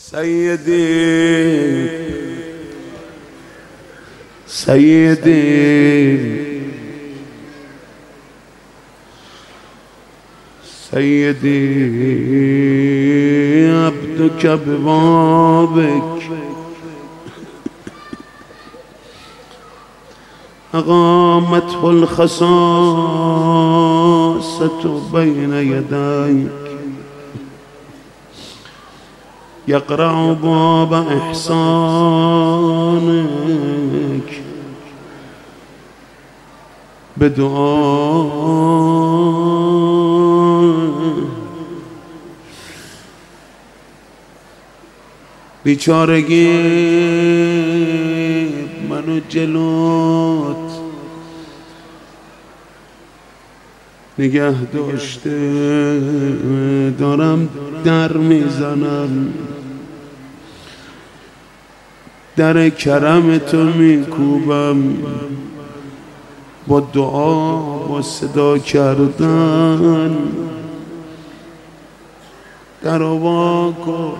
سيدي سيدي سيدي عبدك ببابك أقامته الخصاصة بين يديك يقرع باب إحسانك بدعاء بیچارگی منو جلوت نگه داشته، دارم در میزنم، در کرم تو میکوبم، با دعا با صدا کردن در وا کن.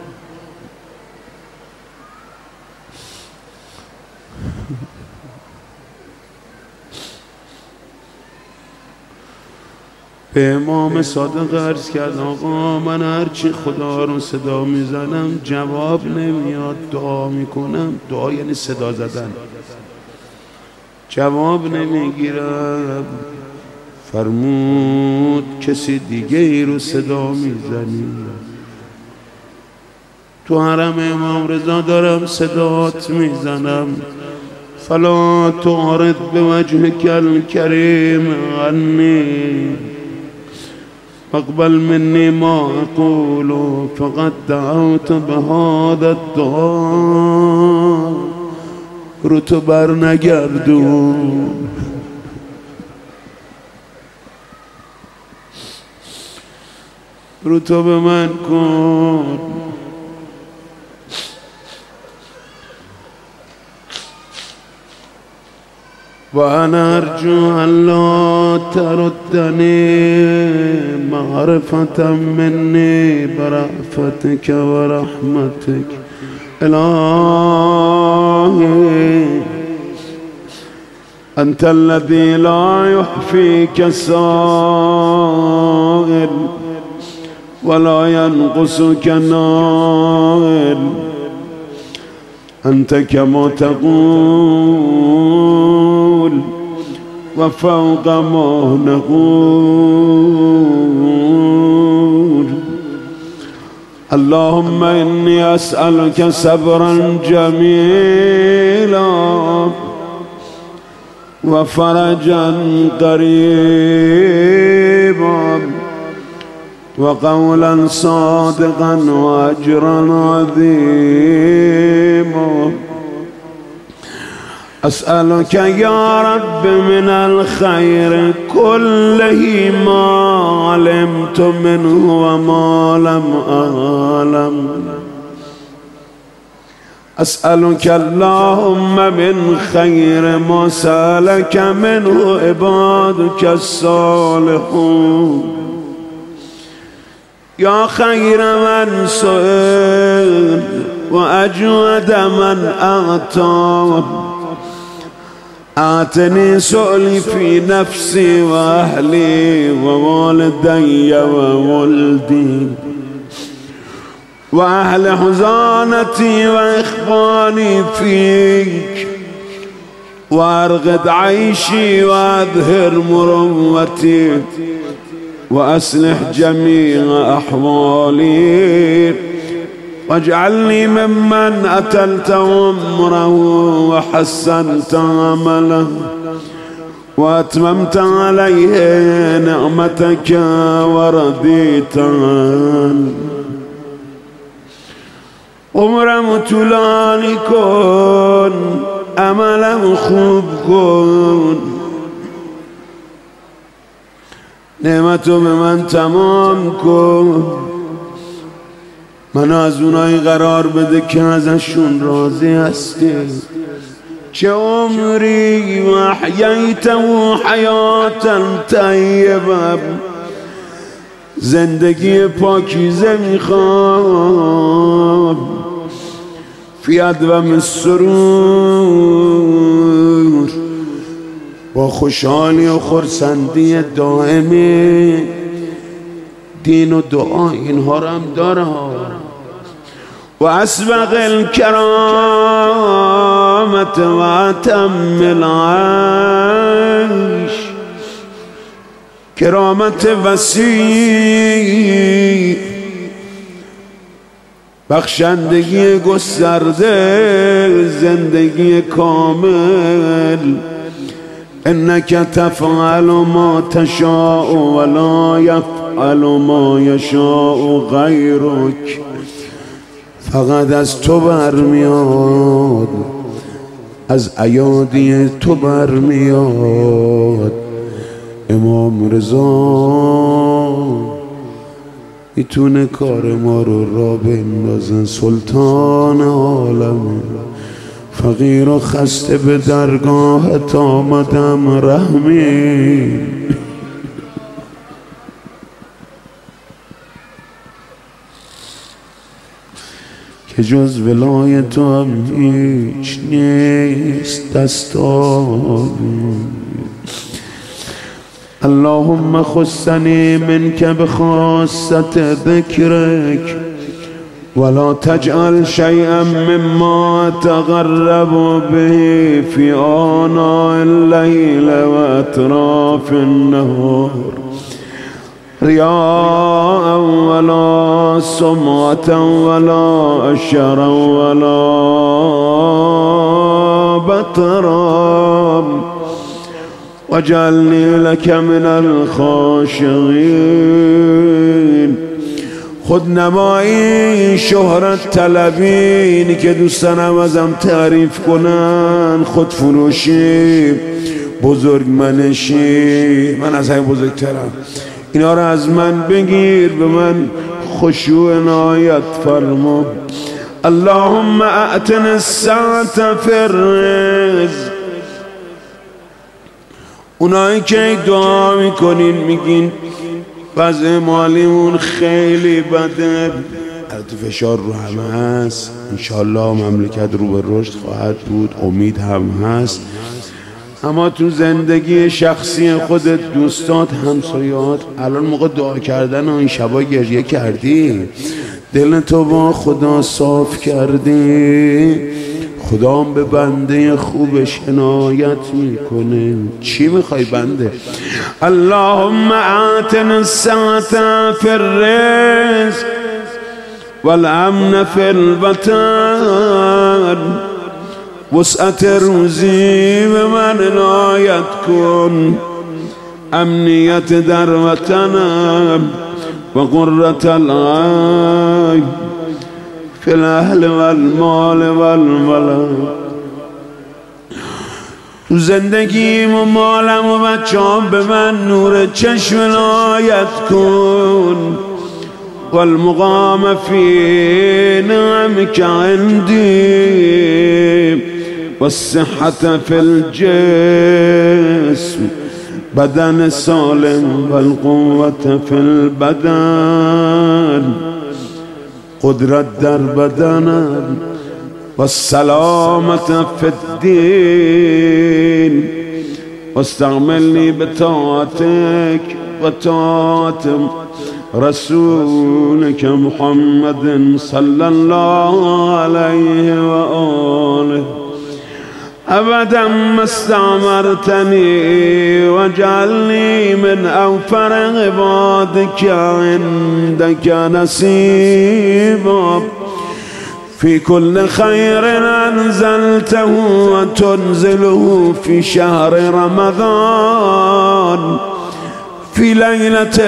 به امام صادق عرض کرد آقا من هرچی خدا رو صدا میزنم جواب نمیاد، دعا میکنم، دعا یعنی صدا زدن، جواب نمیگیرم. فرمود کسی دیگه ای رو صدا میزنی. تو حرم امام رضا دارم صدات میزنم. فلا تعرض بوجهك الكريم عني اقبل مني ما اقول فقد دعوت بهذا الدعاء. رو تو بر نگردون، رو تو به من کن. و انا ارجو ان لا تردني معرفة مني برأفتك ورحمتك. إلهي أنت الذي لا يحفيك السائل ولا ينقصك النائل. أنت كما تقول وفوق ما نقول. اللهم إني أسألك صبرا جميلا وفرجا قريبا وقولا صادقا وأجرا عظيما. أسألك يا رب من الخير كله ما علمت منه وما لم أعلم. أسألك اللهم من خير ما سألك منه عبادك الصالحون. يا خير من سئل وأجود من أعطى. أعطني سؤلي في نفسي وأهلي ووالدي وولدي وأهل حزانتي وإخواني فيك، وأرغد عيشي وأظهر مروتي وأصلح جميع أحوالي، واجعلني ممن أتلت عمره وحسنت عمله وأتممت عليه نعمتك ورضيت عنه. عمرم طولانی کن، عملم خوب کن، نعمتو به من تمام کن. منو از اونایی قرار بده که ازشون راضی هستی. چه عمری و احییته حیاتا طیبه، زندگی پاکیزه میخوام. فی ادوم السرور، با خوشحالی و خرسندی دائمی. دین و دعا اینها رو هم داره. و اسبغ الکرامت و اتم العیش، کرامت وسیع، بخشندگی گسترده، زندگی کامل. انک تفعل ما تشاء ولا یفعل ما یشاء غیرک، فقط از تو برمیاد، از ایادی تو برمیاد. امام رضا میتونه کار ما رو را بندازن. سلطان عالم، فقیر و خسته به درگاهت آمدم رحمی. که جز ولای تو هم هیچ نیست دستاوی. اللهم خصني منك بخاصة ذكرك، ولا تجعل شيئا مما تغرب به في آناء الليل وأطراف النهار رياء ولا سمعة ولا أشرا ولا بطرا، واجعلني لك من الخاشعين. خودنمایی، شهرت طلبی، اینی که دوستانم ازم تعریف کنن، خودفروشی، بزرگمنشی، من از همه بزرگترم، اینا رو از من بگیر، به من خشوع عنایت فرما. اللهم اعتن الساعة فی الرزق. اونایی که دعا میکنین میگین وضع مالیمون خیلی بده، البته فشار رو همه هست، انشالله مملکت رو به رشد خواهد بود، امید هم هست، اما تو زندگی شخصی خودت، دوستات، همسایات، الان موقع دعا کردن این شبا گریه کردی، دل تو با خدا صاف کردی، خدا هم به بنده خوبش عنایت میکنه. چی میخوای بنده؟ اللهم اعتن الساعة فی الرزق والامن فی الوطن. وسعت روزی به من عنایت کن، امنیت در وطنم و قرة العین فی الاهل والمال والولد. تو زندگیم و مالم و بچه‌ام به من نور چشم عنایت کن. والمقام فی نعمک عندی والصحة فی الجسم، بدن سالم والقوة فی البدن، قدرت در بدنم والسلامة فی الدین، واستعملنی بطاعتك وطاعت رسولك محمد صلی الله علیه و آله. ابدا ما استعمرتني واجعلني من اوفر عبادك عندك نصيبا في كل خير انزلته وتنزله في شهر رمضان في ليلة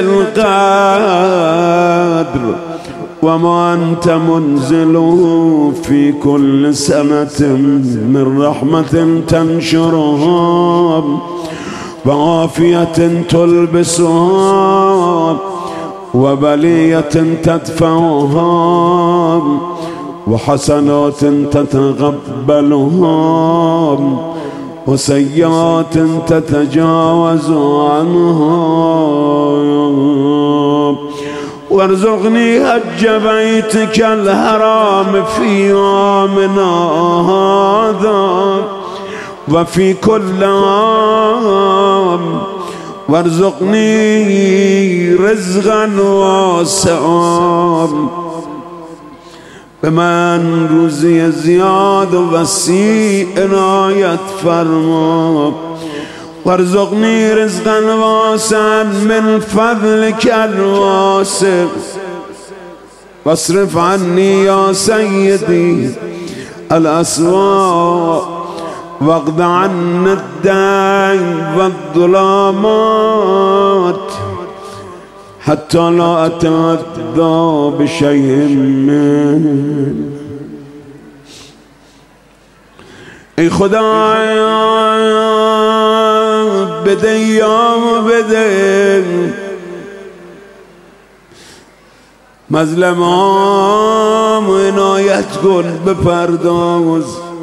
القدر، وما أنت منزله في كل سنة من رحمة تنشرها وعافية تلبسها وبلية تدفعها وحسنات تتقبلها وسيئات تتجاوز عنها. وارزقني حج بيتك الحرام في عامنا هذا وفي كل عام، وارزقني رزقا واسعا بمن روزی زیاد و وسیع عنایت فرما، وارزقني رزقا واسعا من فضلك الواسع، واصرف عني يا سيدي الأسواء، واقض عنا الدين والظلامات حتى لا أتأذى بشيء من ای خدایا بده یا بده، مظلومام عنایت کن بپرداز.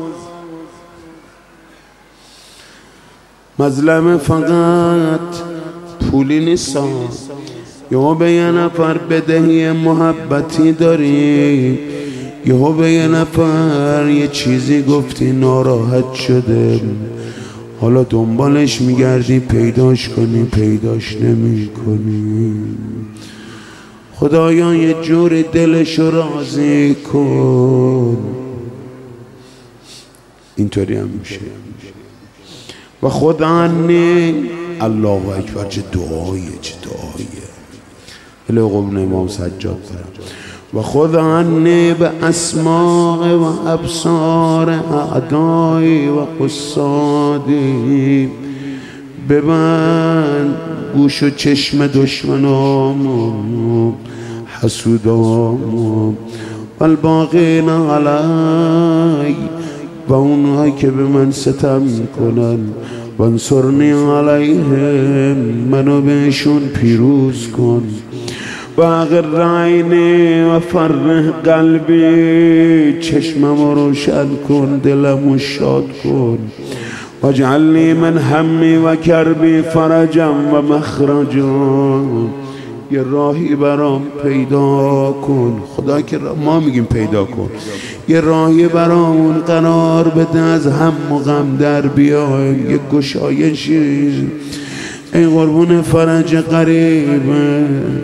مظلمه فقط پولی نیست، یا به یه نفر بدهی محبتی داری، یا به یه نفر یه چیزی گفتی ناراحت شده، حالا دنبالش میگردی پیداش کنی پیداش نمی کنی. خدایا یه جور دلشو راضی کن. اینطوری هم میشه. و خدا عنی الله اکبر، چه دعاییه چه دعاییه. الی قبن امام سجاد برم. و خدا عنی به اسماع و ابصار اعدای و قصادی، ببند گوش و چشم دشمنام حسودام و الباقین علی، و اونهایی که به من ستم میکنن، و انصرنی علیهم، منو بهشون پیروز کن. و اغر عینی و فرح قلبی، چشمم روشن کن دلمو شاد کن. و اجعلنی من همی و کربی فرجا و مخرجا، یه راهی برام پیدا کن. خدا که ما میگیم پیدا کن، یه راهی برامون قرار بده، از هم و غم در بیایم، یه گشایشی ای قربون فرج قریبه.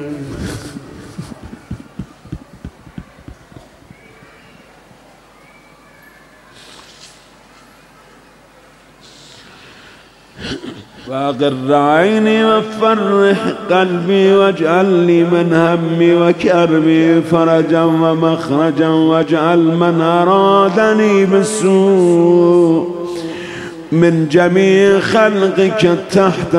واقر عيني وفرح قلبي، واجعلني من همي وكربي فرجا ومخرجا، واجعل من أرادني بالسوء من جميع خلقك تحت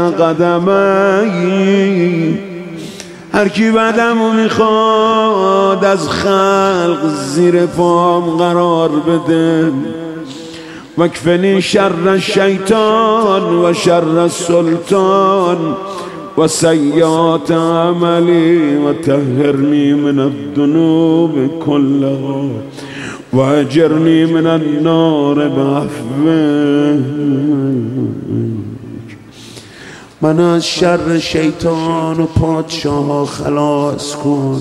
قدمي. هر کی بدمو میخواد از خلق زیر پام قرار بده. واکفنی شر الشیطان و شر السلطان و سیئات عملی، و طهرنی من الذنوب كلها و اجرنی من النار بعفوک. من از شر شیطان و پادشاه خلاص کن.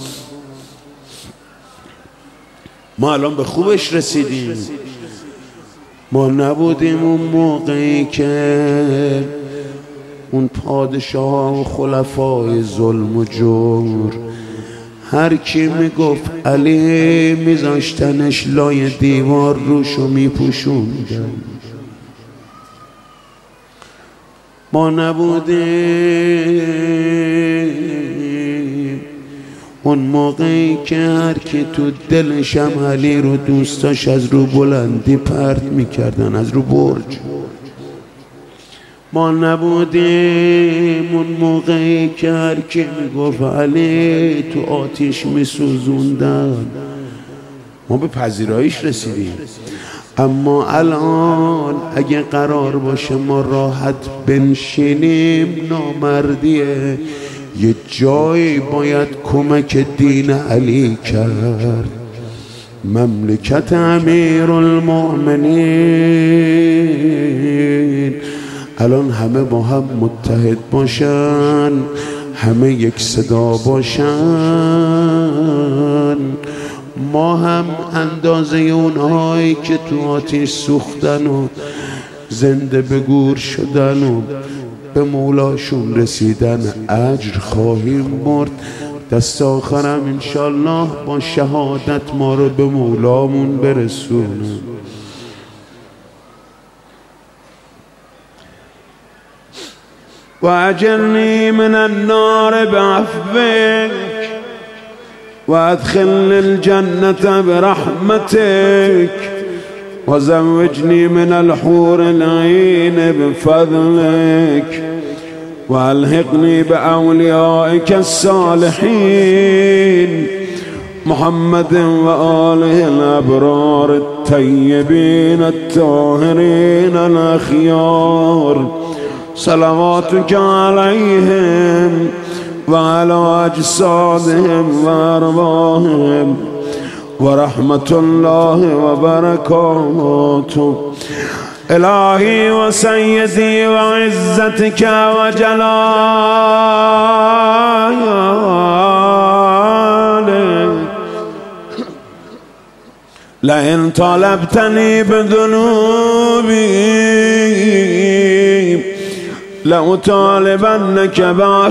ما الان به خوبش رسیدیم. ما نبودیم اون موقعی که اون پادشاه و خلفای ظلم و جور هر کی میگفت علی میذاشتنش لای دیوار روشو میپوشوندن. ما نبودیم اون موقعی که هر کی تو دلشم علی رو دوستاش از رو بلندی پرت میکردن، از رو برج. ما نبودیم اون موقعی که هر کی میگفت علی تو آتیش میسوزوندن. ما به پذیراییش رسیدیم. اما الان اگه قرار باشه ما راحت بنشینیم نامردیه. یه جایی باید کمک دین علی کرد. مملکت امیرالمؤمنین الان همه با هم متحد باشن، همه یک صدا باشن، ما هم اندازه اونهایی که تو آتیش سوختن و زنده به گور شدن و به مولاشون رسیدن اجر خواهیم مرد. دست آخرم انشالله با شهادت ما رو به مولامون برسونه. و اجرنی من النار بعفوک و ادخلنی الجنة برحمتك و زوجنی من الحور العین بفضلك و الحقنی باولیائک الصالحین محمد و آله الابرار الطیبین الطاهرین الاخیار صلواتك عليهم وعلى أجسادهم وأرواحهم ورحمة الله وبركاته. إلهي وسيدي وعزتك وجلالك لئن طلبتني بذنوبي لأطالبنك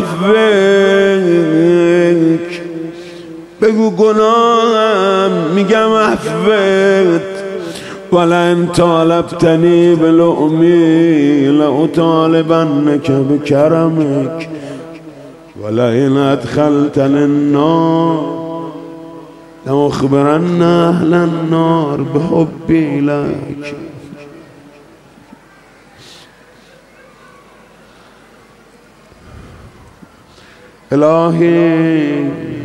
بعفوك. بگو گناهم میگم عفوت. ولئن طالبتنی بلؤمی لأطالبنك بكرمك ولئن ادخلتني النار لأخبرن أهل النار بحبي لك. الهی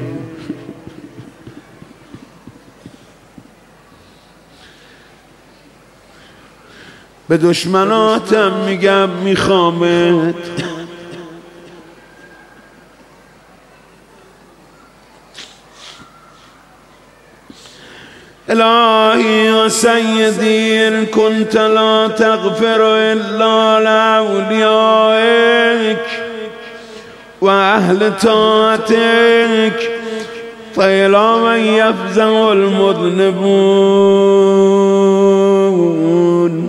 به دشمناتم میگم میخوامت، الهی و سیدی ان كنت لا تغفر الا لأولیائک و اهل طاعتك فإلی من یفزع المذنبون.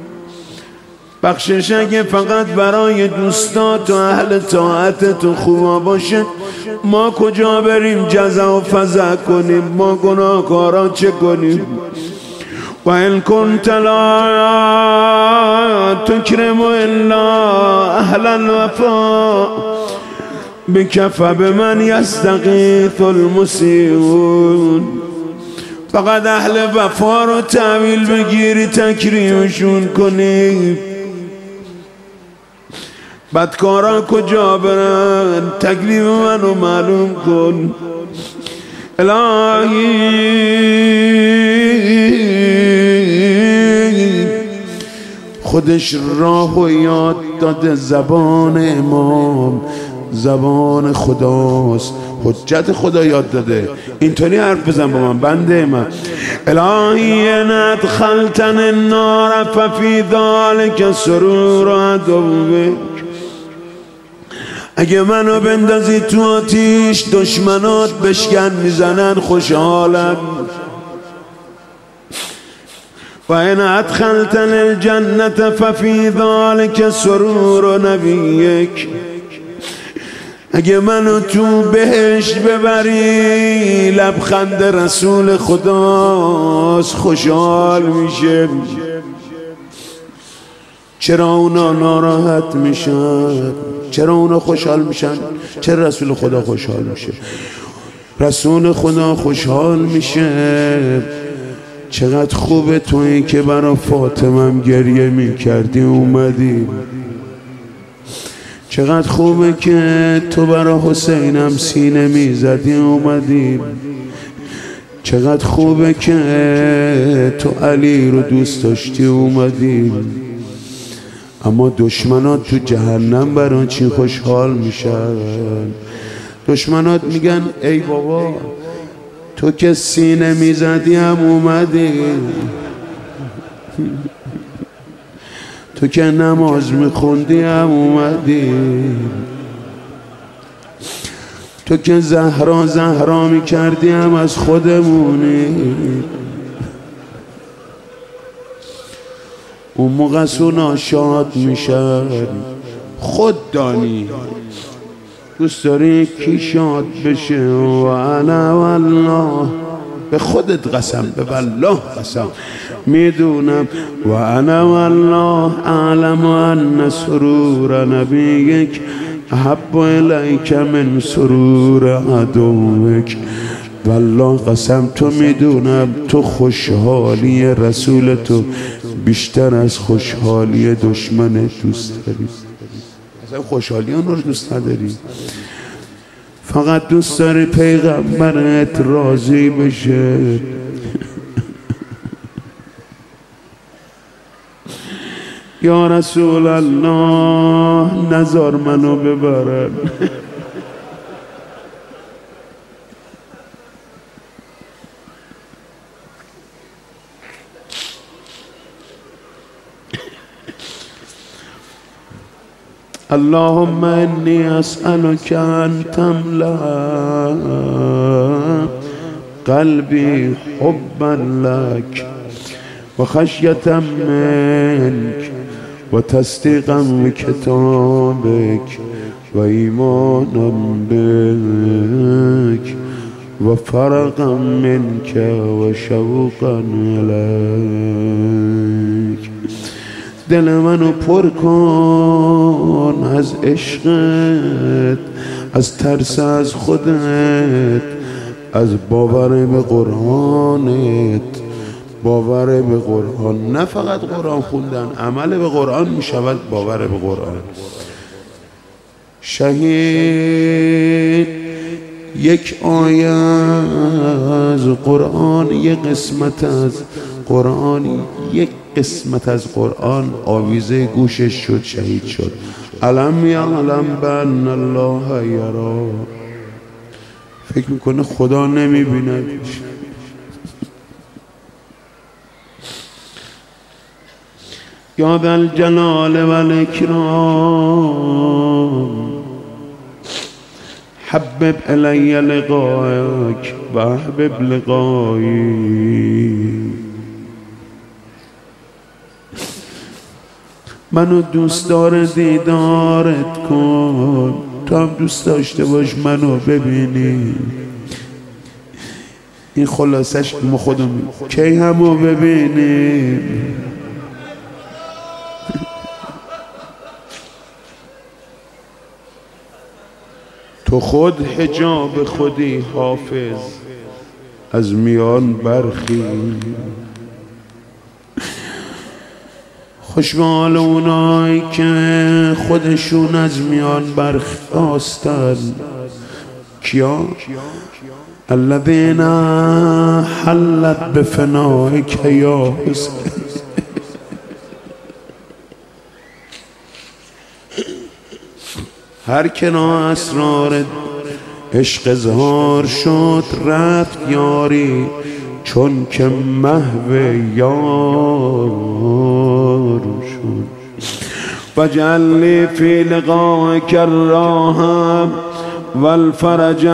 بخشش اگه فقط برای دوستات و اهل طاعت تو خوبا باشه، ما کجا بریم جزا و فزع کنیم؟ ما گناهکارا چه کنیم؟ و ان كنت لا تکرم الا اهل الوفا بك فبمن یستغیث المسیئون. فقط اهل وفا رو تحویل بگیری تکریمشون کنی. بدکارا کجا برن؟ تکلیف منو معلوم کن. الهی خودش راهو یاد داده، زبان امام زبان خداست، حجت خدا یاد داده، اینطوری حرف بزن با من بنده من. الهی ان ادخلتنی النار ففی ذلک سرور عدوک. اگه منو بندازی تو آتیش دشمنات بشکن میزنن خوشحالن. و ان ادخلتنی الجنة ففی ذلک سرور نبیک. اگه منو تو بهشت ببری لبخند رسول خداست، خوشحال میشه. چرا اونا ناراحت میشن؟ چرا اونا خوشحال میشن؟ چرا رسول خدا خوشحال میشه؟ رسول خدا خوشحال میشه. چقدر خوبه تویی که برا فاطمم گریه میکردی اومدی. چقدر خوبه که تو برا حسینم سینه میزدی اومدی. چقدر خوبه که تو علی رو دوست داشتی اومدی. اما دشمنات تو جهنم برای چی خوشحال میشن؟ دشمنات میگن ای بابا تو که سینه میزدی هم اومدی، تو که نماز میخوندی هم اومدی. تو که زهرا میکردیم از خودمونی. اون موقع سونا شاد میشن. خود دانی دوست داری کی شاد بشه. و انا والله، به خودت قسم، به والله قسم، میدونم. و انا والله اعلم ان سرور نبیک احب الیک من سرور عدوک. والله قسم تو میدونم تو خوشحالی رسول تو بیشتر از خوشحالی دشمن دوست داری. اصلا خوشحالی اون رو دوست نداری، فقط دوست داری پیغمبرت راضی بشه. یا رسول الله نزار منو ببرن. اللهم انی اسألک ان تملأ قلبی حبا لک و خشیة منک و تصدیقا بکتابک و ایمانا بک و فرقا منک و شوقا الیک. دل منو پر کن از عشقت، از ترس از خودت، از باور به قرآنت. باور به قرآن، نه فقط قرآن خوندن، عمل به قرآن می شود باور به قرآن. شهید یک آیه از قرآن، یک قسمت از قرآن، یک قسمت از قرآن آویزه گوشش شد، شهید شد. علم یعلم بان الله یرا. فکر میکنه خدا نمیبینه. یا ذا الجلال و الاکرام حبب الی لقائک و احبب لقایی. منو دوست داره دیدارت کن، تو هم دوست داشته باش منو ببینی. این خلاصش ما خودمون کی همو ببینیم. تو خود حجاب خودی حافظ از میان برخی. خوش به حال اونایی که خودشون از میان برخاستن. کیا؟ الذین حلت بفنائک یا حسین. هر که را اسرار عشق اظهار شد رفت یاری، چون که محو یار شد. واجعل لی فی لقائک الراحة والفرج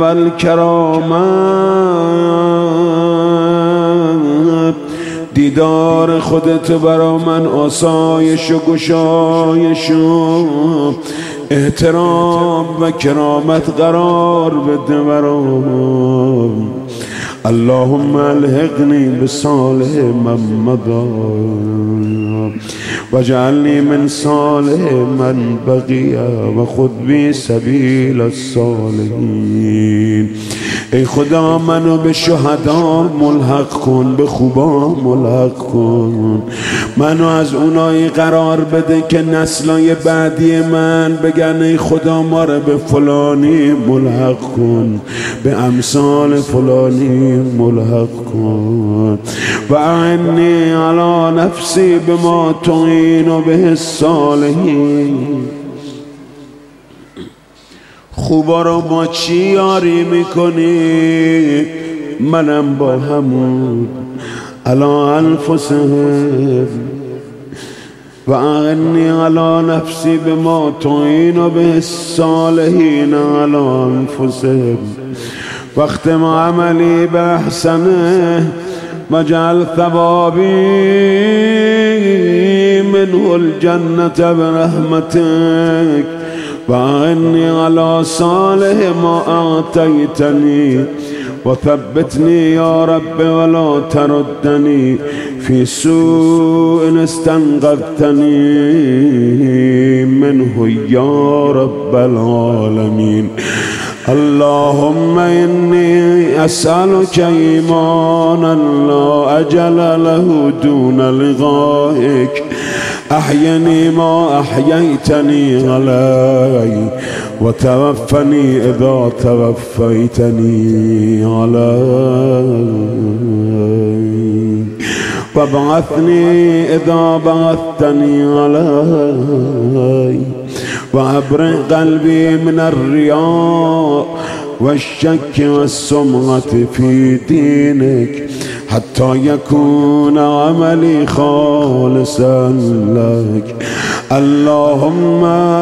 والکرامة. دیدار خودت برا من آسایش و گشایش و احترام و کرامت قرار بده برام. اللهم الحقنی بصالح من مضی واجعلنی من صالح من بقی و خذ بی سبیل الصالحین. ای خدا منو به شهدا ملحق کن، به خوبا ملحق کن. منو از اونایی قرار بده که نسلای بعدی من بگن ای خدا ما رو به فلانی ملحق کن، به امثال فلانی ملحق کن. و اعنی علی نفسی بما تعین به الصالحین. خوبا رو با چی یاری میکنی؟ منم با همون. علی انفسهم وأعني على نفسي بما تعين به الصالحين على أنفسهم واختم عملي بأحسنه واجعل ثوابي منه الجنة برحمتك وأعني على صالح ما أعطيتني وثبتني يا رب ولا تردني في سوء استنقذتني منه يا رب العالمين. اللهم إني أسألك إيمانا لا أجل له دون لقائك أحيني ما أحييتني علي وتوفني إذا توفيتني علي وابعثني إذا بعثتني علي وأبرئ قلبي من الرياء والشك والسمعة في دينك حتى يكون عملي خالصا لك. اللهم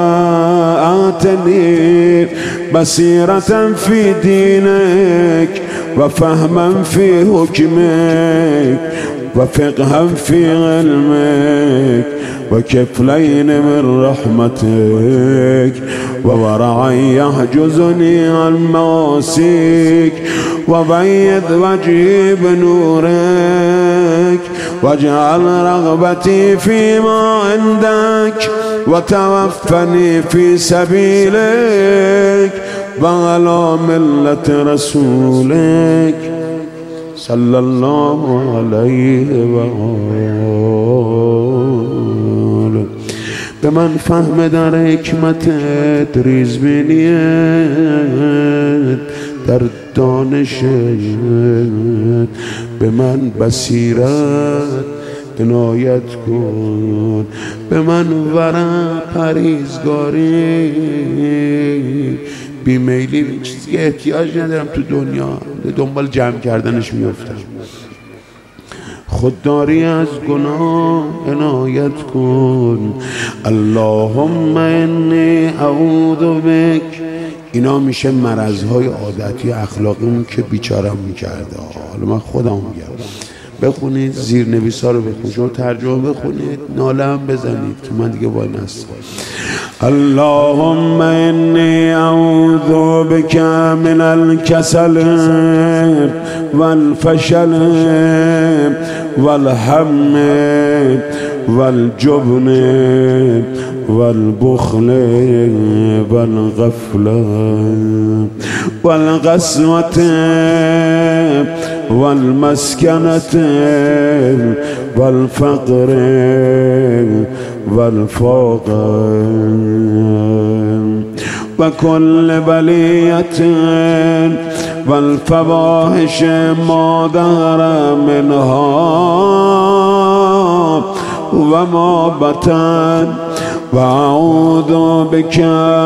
آتني بصيرة في دينك وفهما في حكمك وفقها في علمك وكفلين من رحمتك وورعا يحجزني عن معاصيك وبيض وجهي بنورك واجعل رغبتي فيما عندك وتوفني في سبيلك وعلى ملة رسولك صلى الله عليه وآله. به من فهم در حکمتت ریز بینیت در دانشت به من بصیرت عنایت کن به من ورع پرهیزگاری بیمیلی به چیزی احتیاج ندارم تو دنیا دنبال جمع کردنش میافتم خودداری از گناه عنایت کن. اللهم انی اعوذ بک. اینا میشه مرضهای عادتی اخلاقی که بیچارم میکرده. حالا من خودم میگم بخونید زیرنویسا رو بخونید شما ترجمه بخونید ناله هم بزنید که من دیگه وای نستم. اللهم انی اعوذ بک من الکسل والفشل والهم والجبن والبخل والغفلة والقسوة والمسكنة والفقر والفقر وكل بلية والفواحش ما ظهر منها وما بطن وأعوذ بك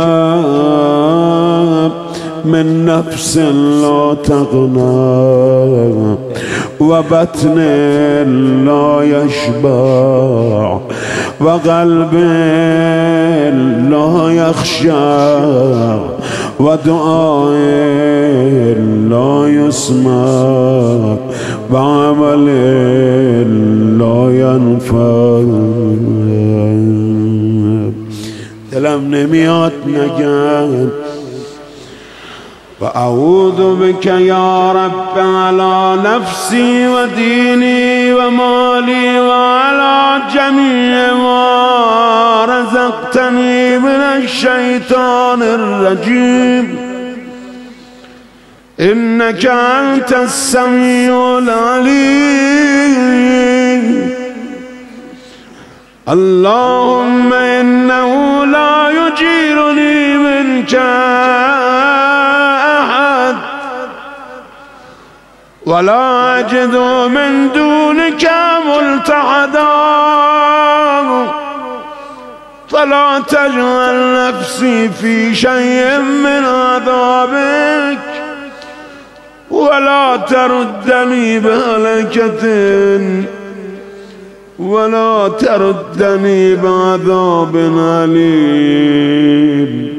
من نفس لا تغنى وبطن لا يشبع وقلب لا يخشع ودعاء لا يسمع وعمل لا ينفع. دلم نمیاد نگم وأعوذ بك يا رب على نفسي وديني ومالي وعلى جميع ما رزقتني من الشيطان الرجيم إنك أنت السميع العليم. اللهم إنه لا يجيرني منك أحد ولا أجد من دونك ملتحدا فلا تجعل نفسي في شيء من عذابك ولا تردني بهلكة ولا تردني بعذاب أليم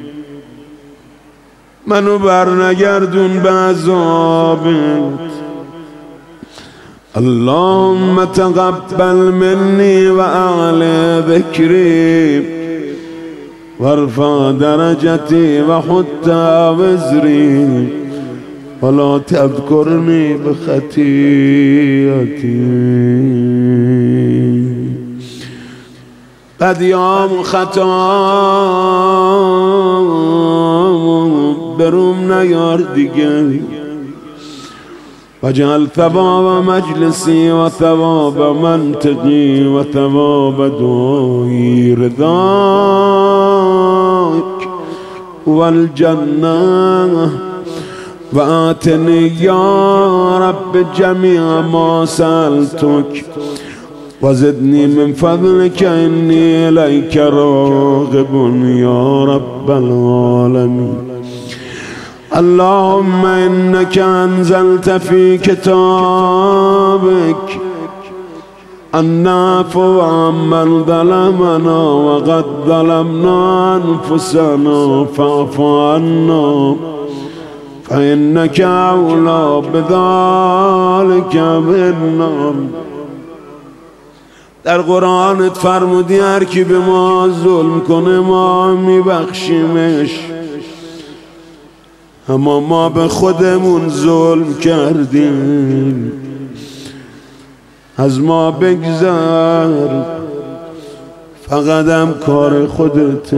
منو برنگردون به عذابت اللهم تقبل مني وأعلى ذكري وارفع درجتي وحط وزري ولا تذكرني بخطيئتي قد يوم خطا بروم نیار دیگه وجعل ثواب مجلسي وثواب منطقي وثواب دعائي رضاك والجنة وآتني يا رب جميع ما سألتك وزدني من فضلك إني إليك راغب يا رب العالمين اللهم إنك أنزلت في كتابك أن نعفو عمن ظلمنا وقد ظلمنا أنفسنا فاعف عنا فإنك أولى بذلك منا. در قرآن فرمودی هر کی به ما ظلم کنه ما میبخشیمش، اما ما به خودمون ظلم کردیم. از ما بگذر، فقط هم کار خودته.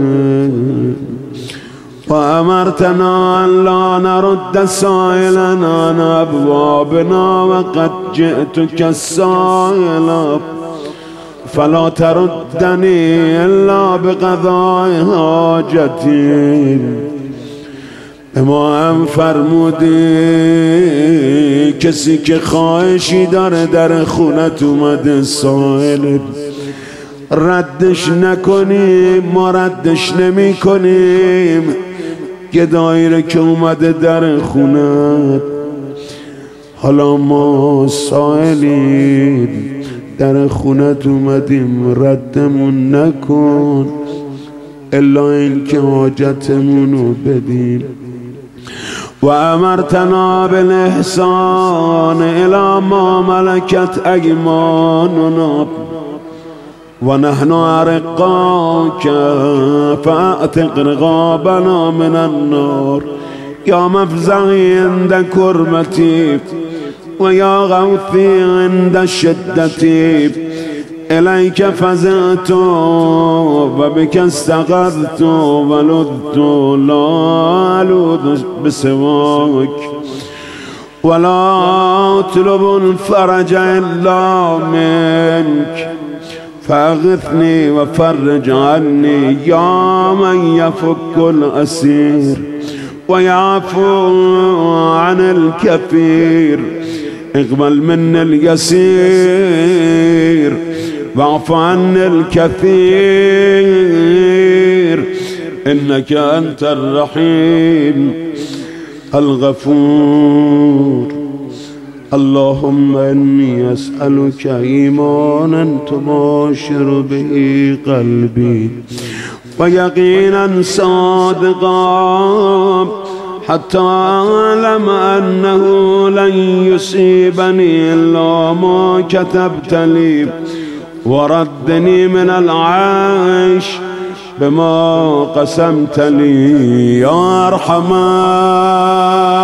و امرتنا ان لا نرد سائلنا عن ابوابنا وقد جئتك السائل فلا تردني الا بقضاء حاجتي. ما هم فرمودی کسی که خواهشی داره در خونت اومده سائل، ردش نکنیم. ما ردش نمی کنیم. گدایی که اومده در خونت، حالا ما سائلیم در خونت اومدیم، ردمون نکن الا این که حاجتمونو بدیم. و امرتنا بالاحسان الی ما ملکت ایماننا و نحن ارقاک فاعتق رقابنا من النار یا مفزعی عند کربتی و یا غوثی عند شدتی. الیک فزعت و بک استغذت و لذت لا الوذ بسواک ولا اطلب الفرج الا منک فاغثني وفرج عني يا من يفك الأسير ويعفو عن الكثير. اقبل منا اليسير واعف عن الكثير إنك أنت الرحيم الغفور. اللهم إني أسألك إيمانا تباشر به قلبي ويقينا صادقا حتى أعلم أنه لن يصيبني إلا ما كتبت لي وردني من العيش بما قسمت لي يا أرحم